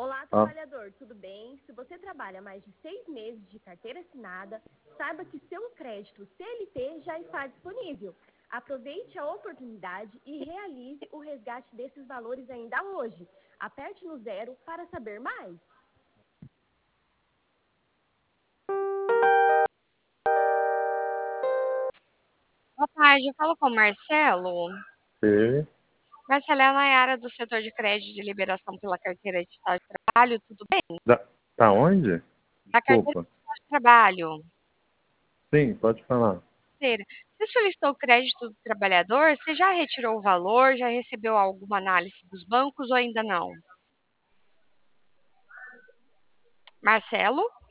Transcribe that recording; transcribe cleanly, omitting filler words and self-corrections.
Olá, Ah, trabalhador, tudo bem? Se você trabalha mais de 6 meses de carteira assinada, saiba que seu crédito CLT já está disponível. Aproveite a oportunidade e realize o resgate desses valores ainda hoje. Aperte no zero para saber mais. Boa tarde, eu falo com o Marcelo. e Marcelo é a Nayara do setor de crédito de liberação pela carteira digital de trabalho, tudo bem? tá onde? Da carteira Desculpa. digital de trabalho. Sim, pode falar. Você solicitou o crédito do trabalhador? Você já retirou o valor? Já recebeu alguma análise dos bancos ou ainda não? Marcelo?